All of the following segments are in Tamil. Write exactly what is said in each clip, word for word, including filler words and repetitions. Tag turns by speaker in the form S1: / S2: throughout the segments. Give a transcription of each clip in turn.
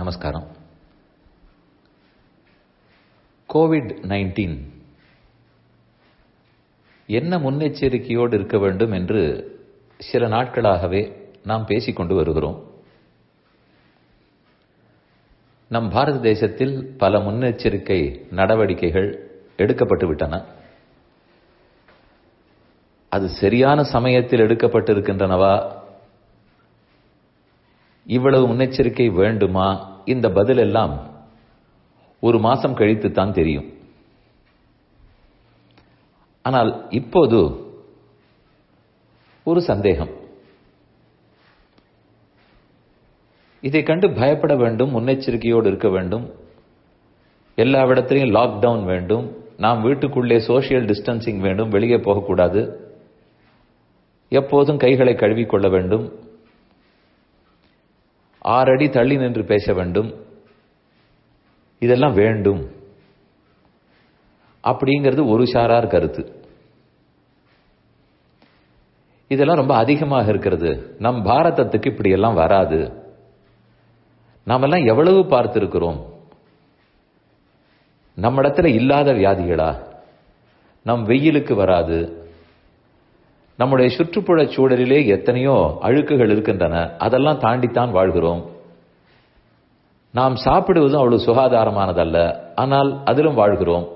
S1: நமஸ்காரம். கோவிட் நைன்டீன் என்ன முன்னெச்சரிக்கையோடு இருக்க வேண்டும் என்று சில நாட்களாகவே நாம் பேசிக்கொண்டு வருகிறோம். நம் பாரத தேசத்தில் பல முன்னெச்சரிக்கை நடவடிக்கைகள் எடுக்கப்பட்டு விட்டன. அது சரியான சமயத்தில் எடுக்கப்பட்டிருக்கின்றனவா, இவ்வளவு முன்னெச்சரிக்கை வேண்டுமா, இந்த பதில் எல்லாம் ஒரு மாசம் கழித்துத்தான் தெரியும். ஆனால் இப்போது ஒரு சந்தேகம். இதை கண்டு பயப்பட வேண்டும், முன்னெச்சரிக்கையோடு இருக்க வேண்டும், எல்லா இடத்திலையும் லாக்டவுன் வேண்டும், நாம் வீட்டுக்குள்ளே சோசியல் டிஸ்டன்சிங் வேண்டும், வெளியே போகக்கூடாது, எப்போதும் கைகளை கழுவிக்கொள்ள வேண்டும், ஆறடி தள்ளி நின்று பேச வேண்டும், இதெல்லாம் வேண்டும் அப்படிங்கிறது ஒரு சாரார் கருத்து. இதெல்லாம் ரொம்ப அதிகமாக இருக்கிறது, நம் பாரதத்துக்கு இப்படி எல்லாம் வராது, நாமெல்லாம் எவ்வளவு பார்த்திருக்கிறோம், நம்மிடத்துல இல்லாத வியாதிகளா, நம் வெயிலுக்கு வராது, நம்முடைய சுற்றுப்புற சூழலிலே எத்தனையோ அழுக்குகள் இருக்கின்றன, அதெல்லாம் தாண்டித்தான் வாழ்கிறோம், நாம் சாப்பிடுவதும் அவ்வளவு சுகாதாரமானதல்ல, ஆனால் அதிலும் வாழ்கிறோம்,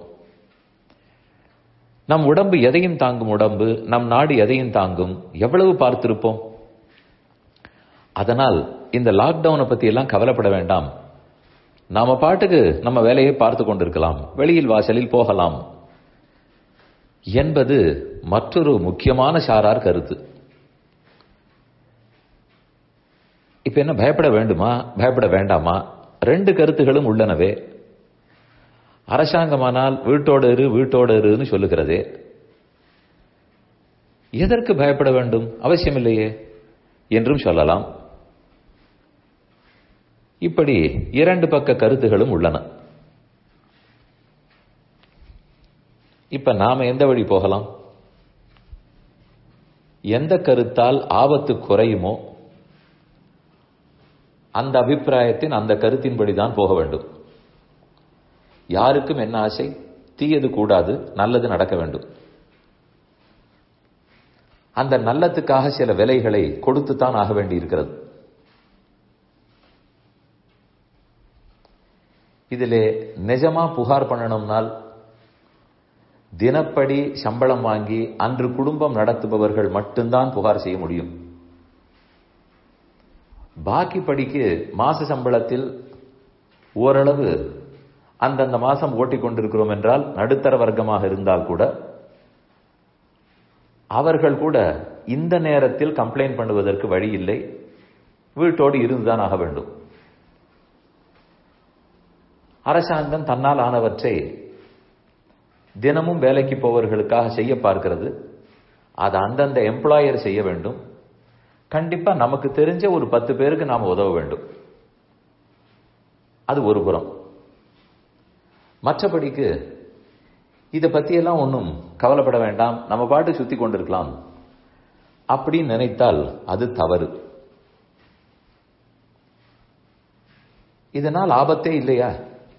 S1: நம் உடம்பு எதையும் தாங்கும் உடம்பு, நம் நாடு எதையும் தாங்கும், எவ்வளவு பார்த்திருப்போம். அதனால் இந்த லாக்டவுனை பத்தி எல்லாம் கவலைப்பட வேண்டாம், நாம பாட்டுக்கு நம்ம வேலையை பார்த்து கொண்டிருக்கலாம், வெளியில் வாசலில் போகலாம் என்பது மற்றொரு முக்கியமான சாரார் கருத்து. இப்ப என்ன, பயப்பட வேண்டுமா பயப்பட வேண்டாமா, ரெண்டு கருத்துகளும் உள்ளனவே. அரசாங்கமானால் வீட்டோடு இரு வீட்டோடு இருன்னு சொல்லுகிறதே, எதற்கு பயப்பட வேண்டும், அவசியமில்லையே என்றும் சொல்லலாம். இப்படி இரண்டு பக்க கருத்துகளும் உள்ளன. இப்ப நாம எந்த வழி போகலாம், எந்த கருத்தால் ஆபத்து குறையுமோ அந்த அபிப்பிராயத்தின் அந்த கருத்தின்படிதான் போக வேண்டும். யாருக்கும் என்ன ஆசை, தீயது கூடாது, நல்லது நடக்க வேண்டும். அந்த நல்லதுக்காக சில விலைகளை கொடுத்துத்தான் ஆக வேண்டி இருக்கிறது. இதிலே நிஜமா புகார் பண்ணணும்னால் தினப்படி சம்பளம் வாங்கி அன்று குடும்பம் நடத்துபவர்கள் மட்டும்தான் புகார் செய்ய முடியும். பாக்கி படிக்கு மாச சம்பளத்தில் ஓரளவு அந்தந்த மாசம் ஓட்டிக் கொண்டிருக்கிறோம் என்றால் நடுத்தர வர்க்கமாக இருந்தால் கூட அவர்கள் கூட இந்த நேரத்தில் கம்ப்ளைண்ட் பண்ணுவதற்கு வழி இல்லை, வீட்டோடு இருந்துதான் ஆக வேண்டும். அரசாங்கம் தன்னால் ஆனவற்றை தினமும் வேலைக்கு போவர்களுக்காக செய்ய பார்க்கிறது, அது அந்தந்த எம்ப்ளாயர் செய்ய வேண்டும். கண்டிப்பா நமக்கு தெரிஞ்ச ஒரு பத்து பேருக்கு நாம உதவ வேண்டும், அது ஒரு புறம். மற்றபடிக்கு இதை பத்தியெல்லாம் ஒன்றும் கவலைப்பட வேண்டாம், நம்ம பாட்டு சுத்தி கொண்டிருக்கலாம் அப்படின்னு நினைத்தால் அது தவறு. இதனால் ஆபத்தே இல்லையா,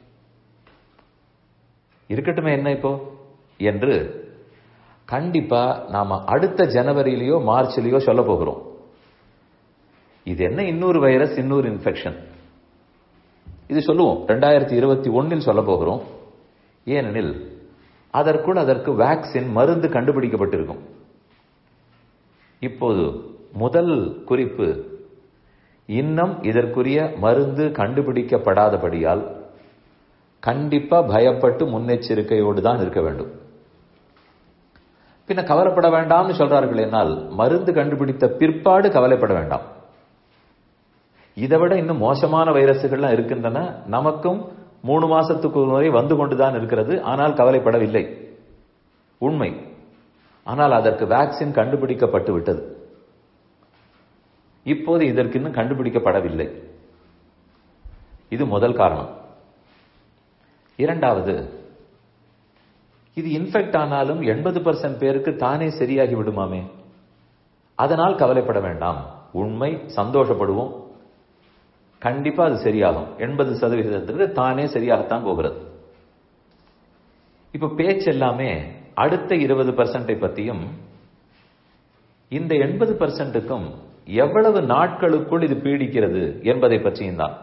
S1: இருக்கட்டுமே என்ன இப்போ என்று கண்டிப்பா நாம அடுத்த ஜனவரியிலேயோ மார்ச்லயோ சொல்ல போகிறோம். இது என்ன, இன்னொரு வைரஸ், இன்னொரு இன்ஃபெக்ஷன், இது சொல்லுவோம். ரெண்டாயிரத்தி இருபத்தி ஒன்னில் சொல்ல போகிறோம். ஏனெனில் அதற்குள் அதற்கு வேக்சின், மருந்து கண்டுபிடிக்கப்பட்டிருக்கும். இப்போது முதல் குறிப்பு, இன்னும் இதற்குரிய மருந்து கண்டுபிடிக்கப்படாதபடியால் கண்டிப்பா பயப்பட்டு முன்னெச்சரிக்கையோடு தான் இருக்க வேண்டும். பின்ன கவலைப்பட வேண்டாம்னு சொல்றார்கள், என்னால் மருந்து கண்டுபிடித்த பிற்பாடு கவலைப்பட வேண்டாம். இதை விட இன்னும் மோசமான வைரசுகள்லாம் இருக்கின்றன, நமக்கும் மூணு மாசத்துக்கு ஒரு முறை வந்து கொண்டுதான் இருக்கிறது, ஆனால் கவலைப்படவில்லை, உண்மை. ஆனால் அதற்கு வேக்சின் கண்டுபிடிக்கப்பட்டு விட்டது, இப்போது இதற்கு இன்னும் கண்டுபிடிக்கப்படவில்லை. இது முதல் காரணம். இரண்டாவது, இது இன்ஃபெக்ட் ஆனாலும் எண்பது பர்சன்ட் பேருக்கு தானே சரியாகி விடுமாமே, அதனால் கவலைப்பட வேண்டாம், உண்மை, சந்தோஷப்படுவோம். கண்டிப்பா அது சரியாகும். எண்பது சதவீதத்திற்கு தானே சரியாகத்தான் போகிறது. இப்ப பேச்சு எல்லாமே அடுத்த இருபது பர்சன்டை பத்தியும் இந்த எண்பது பர்சன்ட்டுக்கும் எவ்வளவு நாட்களுக்குள் இது பீடிக்கிறது என்பதை பற்றியும் தான்.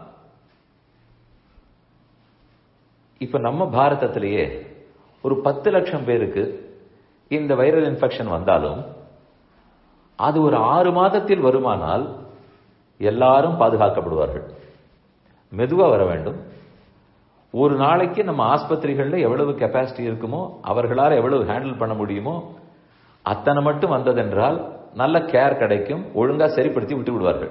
S1: இப்ப நம்ம பாரதத்திலேயே ஒரு பத்து லட்சம் பேருக்கு இந்த வைரல் இன்ஃபெக்ஷன் வந்தாலும் அது ஒரு ஆறு மாதத்தில் வருமானால் எல்லாரும் பாதுகாக்கப்படுவார்கள். மெதுவா வர வேண்டும். ஒரு நாளைக்கு நம்ம ஆஸ்பத்திரிகளில் எவ்வளவு கெப்பாசிட்டி இருக்குமோ, அவர்களால் எவ்வளவு ஹேண்டில் பண்ண முடியுமோ அத்தனை மட்டும் வந்ததென்றால் நல்ல கேர் கிடைக்கும், ஒழுங்கா சரிப்படுத்தி விட்டு விடுவார்கள்.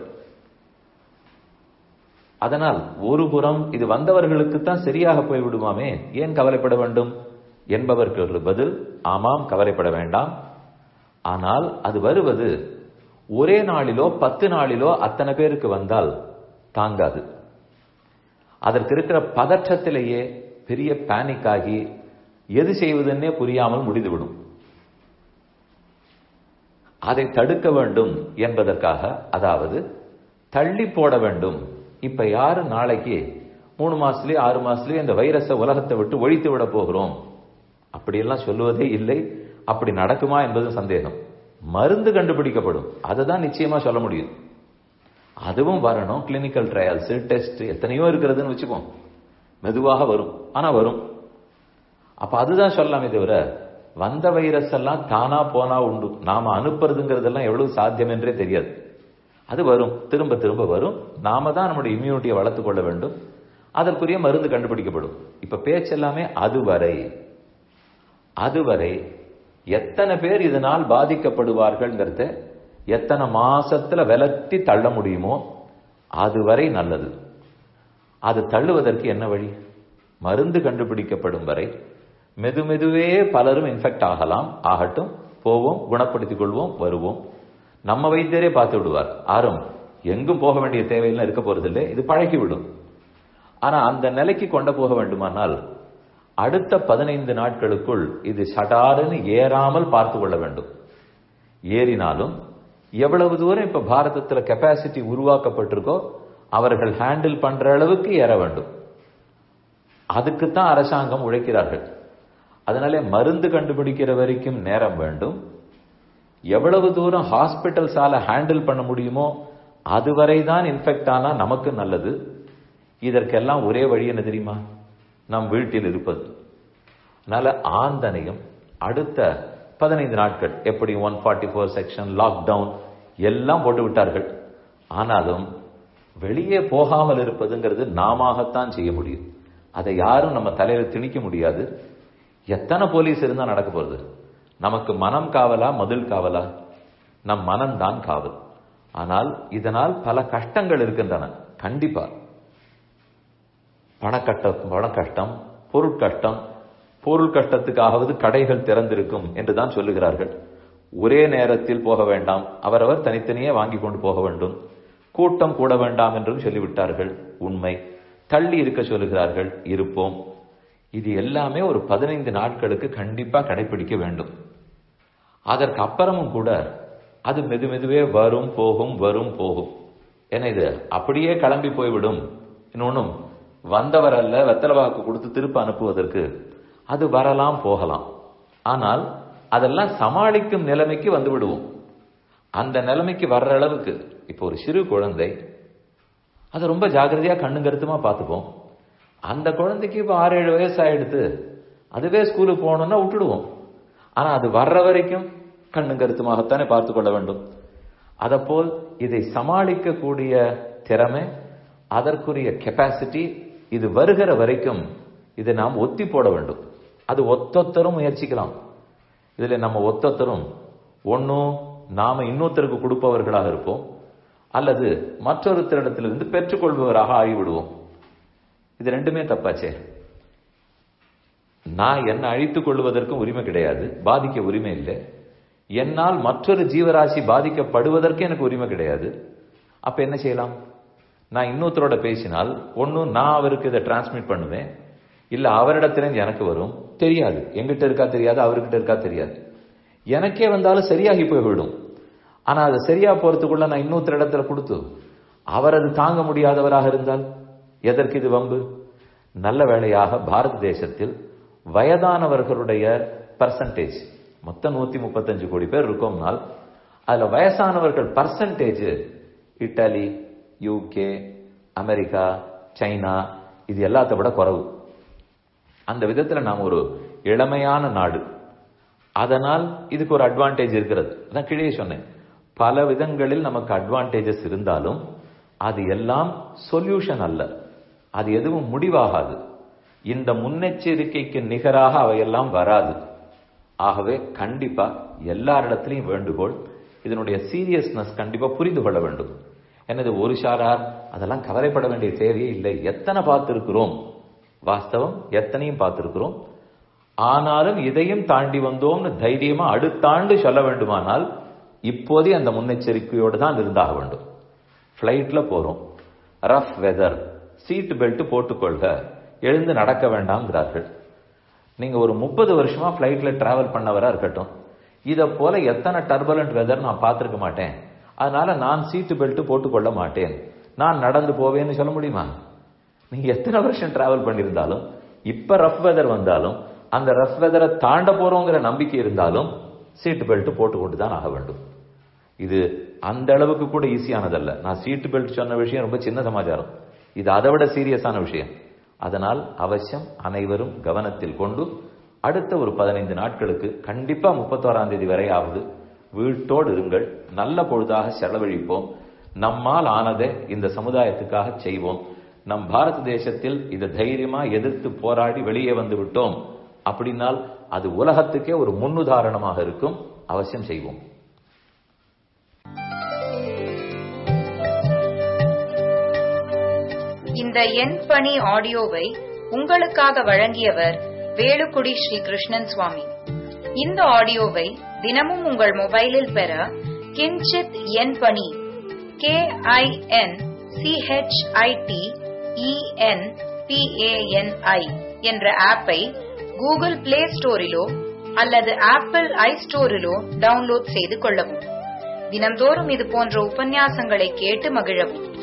S1: அதனால் ஒரு புறம் இது வந்தவர்களுக்கு தான் சரியாக போய் விடுமாமே, ஏன் கவலைப்பட வேண்டும் என்பவருக்கு ஒரு பதில், ஆமாம் கவலைப்பட வேண்டாம். ஆனால் அது வருவது ஒரே நாளிலோ பத்து நாளிலோ அத்தனை பேருக்கு வந்தால் தாங்காது. அதற்கு இருக்கிற பதற்றத்திலேயே பெரிய பேனிக் ஆகி எது செய்வதென்னே புரியாமல் முடிந்துவிடும். அதை தடுக்க வேண்டும் என்பதற்காக, அதாவது தள்ளி போட வேண்டும். இப்ப யாரு நாளைக்கு மூணு மாசத்துலயே ஆறு மாசத்துலயே இந்த வைரஸை உலகத்தை விட்டு ஒழித்து விட போகிறோம் அப்படியெல்லாம் சொல்லுவதே இல்லை. அப்படி நடக்குமா என்பது சந்தேகம். மருந்து கண்டுபிடிக்கப்படும், அதுதான் நிச்சயமா சொல்ல முடியும். அதுவும் வரணும். கிளினிக்கல் ட்ரையல்ஸ், டெஸ்ட் எத்தனையோ இருக்கிறதுன்னு வச்சுப்போம். மெதுவாக வரும், ஆனா வரும். அப்ப அதுதான் சொல்லலாமே தவிர வந்த வைரஸ் எல்லாம் தானா போனா உண்டு, நாம அனுப்புறதுங்கிறதெல்லாம் எவ்வளவு சாத்தியம் என்றே தெரியாது. அது வரும், திரும்ப திரும்ப வரும். நாம தான் நம்முடைய இம்யூனிட்டியை வளர்த்துக் கொள்ள வேண்டும். அதற்குரிய மருந்து கண்டுபிடிக்கப்படும். இப்ப பேச்செல்லாமே அதுவரை அதுவரை எத்தனை பேர் இதனால் பாதிக்கப்படுவார்கள், எத்தனை மாசத்துல விலத்தி தள்ள முடியுமோ அதுவரை நல்லது. அது தள்ளுவதற்கு என்ன வழி? மருந்து கண்டுபிடிக்கப்படும் வரை மெது மெதுவே பலரும் இன்ஃபெக்ட் ஆகலாம். ஆகட்டும், போவோம், குணப்படுத்திக் கொள்வோம், வருவோம். நம்ம வைத்தியரே பார்த்து விடுவார். ஆறும் எங்கும் போக வேண்டிய தேவையெல்லாம் இருக்க போறதில்லை, இது பழக்கிவிடும். ஆனா அந்த நிலைக்கு கொண்டு போக வேண்டுமானால் அடுத்த பதினைந்து நாட்களுக்குள் இது சடாருன்னு ஏறாமல் பார்த்து கொள்ள வேண்டும். ஏறினாலும் எவ்வளவு தூரம் இப்ப பாரதத்துல கெப்பாசிட்டி உருவாக்கப்பட்டிருக்கோ அவர்கள் ஹேண்டில் பண்ற அளவுக்கு ஏற வேண்டும். அதுக்குத்தான் அரசாங்கம் உழைக்கிறார்கள். அதனால மருந்து கண்டுபிடிக்கிற வரைக்கும் நேரம் வேண்டும். எவ்வளவு தூரம் ஹாஸ்பிட்டல்ஸால ஹேண்டில் பண்ண முடியுமோ அதுவரை தான் இன்ஃபெக்ட் ஆனா நமக்கு நல்லது. இதற்கெல்லாம் ஒரே வழி என்ன தெரியுமா? நம் வீட்டில் இருப்பது. அதனால ஆந்தனையும் அடுத்த பதினைந்து நாட்கள் எப்படி one forty four section, lockdown எல்லாம் போட்டு விட்டார்கள். ஆனாலும் வெளியே போகாமல் இருப்பதுங்கிறது நாமத்தான் செய்ய முடியும். அதை யாரும் நம்ம தலையில திணிக்க முடியாது. எத்தனை போலீஸ் இருந்தா நடக்க போறது? நமக்கு மனம் காவலா, மதில் காவலா? நம் மனம்தான் காவல். ஆனால் இதனால் பல கஷ்டங்கள் இருக்கின்றன. கண்டிப்பா பணக்கஷ்டம், பண கஷ்டம், பொருட்கஷ்டம். பொருள் கஷ்டத்துக்காகவது கடைகள் திறந்திருக்கும் என்றுதான் சொல்லுகிறார்கள். ஒரே நேரத்தில் போக வேண்டாம், அவரவர் தனித்தனியே வாங்கி கொண்டு போக வேண்டும். கூட்டம் கூட வேண்டாம் என்றும் சொல்லிவிட்டார்கள். உண்மை. தள்ளி இருக்க சொல்லுகிறார்கள், இருப்போம். இது எல்லாமே ஒரு பதினைந்து நாட்களுக்கு கண்டிப்பா கடைபிடிக்க வேண்டும். அதற்கு அப்புறமும் கூட அது மெது மெதுவே வரும் போகும், வரும் போகும். ஏன்னா இது அப்படியே கிளம்பி போய்விடும். இன்னொன்னும் வந்தவர் அல்ல, வெத்தலை வாக்கு கொடுத்து திருப்ப அனுப்புவதற்கு. அது வரலாம் போகலாம். ஆனால் அதெல்லாம் சமாளிக்கும் நிலைமைக்கு வந்து விடுவோம். அந்த நிலைமைக்கு வர்ற அளவுக்கு இப்போ ஒரு சிறு குழந்தை, அதை ரொம்ப ஜாக்கிரதையா கண்ணு கருத்துமா பார்த்துப்போம். அந்த குழந்தைக்கு இப்போ ஆறு ஏழு வயசு ஆயிடுத்து, அதுவே ஸ்கூலுக்கு போகணும்னா விட்டுடுவோம். ஆனா அது வர்ற வரைக்கும் கண்ணு கருத்துமாகத்தானே பார்த்து கொள்ள வேண்டும். அதப்போல் இதை சமாளிக்கக்கூடிய திறமை, அதற்குரிய கெப்பாசிட்டி, இது வருகிற வரைக்கும் இதை நாம் ஒத்தி போட வேண்டும். அது ஒத்தொத்தரும் முயற்சிக்கலாம். இதுல நம்ம ஒத்தொத்தரும் ஒன்னும் நாம இன்னொருத்தருக்கு கொடுப்பவர்களாக இருப்போம், அல்லது மற்றொருத்தரிடத்திலிருந்து பெற்றுக்கொள்பவராக ஆகிவிடுவோம். இது ரெண்டுமே தப்பாச்சே. நான் என்னை அழித்துக் கொள்வதற்கும் உரிமை கிடையாது, பாதிக்க உரிமை இல்லை. என்னால் மற்றொரு ஜீவராசி பாதிக்கப்படுவதற்கு எனக்கு உரிமை கிடையாது. அப்ப என்ன செய்யலாம்? நான் இன்னொருத்தரோட பேசினால் ஒன்னு நான் அவருக்கு இதை டிரான்ஸ்மிட் பண்ணுவேன், இல்ல அவரிடத்திலிருந்து எனக்கு வரும். தெரியாது, எங்கிட்ட இருக்கா தெரியாது, அவர்கிட்ட இருக்கா தெரியாது. எனக்கே வந்தாலும் சரியாகி போய்விடும். ஆனா அது சரியா போறதுக்குள்ள நான் இன்னொருத்தர் இடத்துல கொடுத்து அவர் அது தாங்க முடியாதவராக இருந்தால் எதற்கு இது வம்பு? நல்ல வேளையாக பாரத தேசத்தில் வயதானவர்களுடைய பர்சன்டேஜ் மொத்தம் நூத்தி முப்பத்தஞ்சு கோடி பேர் இருக்கோம்னால் அதுல வயசானவர்கள் percentage Italy, UK, America, China இது எல்லாத்த விட குறைவு. அந்த விதத்துல நாம் ஒரு இளமையான நாடு. அதனால் இதுக்கு ஒரு அட்வான்டேஜ் இருக்கிறது. நான் கீழே சொன்னேன், பல விதங்களில் நமக்கு அட்வான்டேஜஸ் இருந்தாலும் அது எல்லாம் சொல்யூஷன் அல்ல, அது எதுவும் முடிவாகாது. இந்த முன்னெச்சரிக்கைக்கு நிகராக அவையெல்லாம் வராது. ஆகவே கண்டிப்பா எல்லாரிடத்திலையும் வேண்டுகோள், இதனுடைய சீரியஸ்னஸ் கண்டிப்பா புரிந்து கொள்ள வேண்டும். என்னது ஒரு சாரார் அதெல்லாம் கவலைப்பட வேண்டிய தேவையே இல்லை, எத்தனை பார்த்திருக்கிறோம், வாஸ்தவம் எத்தனையும் பார்த்திருக்கிறோம். ஆனாலும் இதையும் தாண்டி வந்தோம்னு தைரியமா அடுத்த ஆண்டு சொல்ல வேண்டுமானால் இப்போதே அந்த முன்னெச்சரிக்கையோடு தான் இருந்தாக வேண்டும். பிளைட்ல போறோம், ரஃப் வெதர், சீட் பெல்ட் போட்டுக்கொள்க, எழுந்து நடக்க வேண்டாம்ங்கிறார்கள். நீங்க ஒரு முப்பது வருஷமா பிளைட்ல டிராவல் பண்ணவரா இருக்கட்டும், இதை போல எத்தனை டர்புலண்ட் வெதர் நான் பார்த்திருக்க மாட்டேன், அதனால நான் சீட்டு பெல்ட் போட்டுக்கொள்ள மாட்டேன், நான் நடந்து போவேன்னு சொல்ல முடியுமா? நீங்க எத்தனை வருஷம் டிராவல் பண்ணியிருந்தாலும், இப்ப ரஃப் வெதர் வந்தாலும், அந்த ரஃப் வெதரை தாண்ட போறோங்கிற நம்பிக்கை இருந்தாலும் சீட்டு பெல்ட் போட்டுக்கொண்டு தான் ஆக வேண்டும். இது அந்த அளவுக்கு கூட ஈஸியானதல்ல. நான் சீட்டு பெல்ட் சொன்ன விஷயம் ரொம்ப சின்ன சமாச்சாரம், இது அதை விட சீரியஸான விஷயம். அதனால் அவசியம் அனைவரும் கவனத்தில் கொண்டு அடுத்த ஒரு பதினைந்து நாட்களுக்கு கண்டிப்பா முப்பத்தோராம் தேதி வரையாவது வீட்டோடு இருங்கள். நல்ல பொழுதாக செலவழிப்போம். நம்மால் ஆனதை இந்த சமுதாயத்துக்காக செய்வோம். நம் பாரத தேசத்தில் இதை தைரியமா எதிர்த்து போராடி வெளியே வந்து விட்டோம் அப்படின்னால் அது உலகத்துக்கே ஒரு முன்னுதாரணமாக இருக்கும். அவசியம் செய்வோம்.
S2: இந்த என் பணி ஆடியோவை உங்களுக்காக வழங்கியவர் வேலுக்குடி ஸ்ரீ கிருஷ்ணன் சுவாமி. இந்த ஆடியோவை தினமும் உங்கள் மொபைலில் பெற Kinchit En Pani K I N C H I T E N P A N I என்ற ஆப்பை கூகுள் பிளே ஸ்டோரிலோ அல்லது ஆப்பிள் ஐ ஸ்டோரிலோ டவுன்லோட் செய்து கொள்ளவும். தினம்தோறும் இது போன்ற உபன்யாசங்களை கேட்டு மகிழவும்.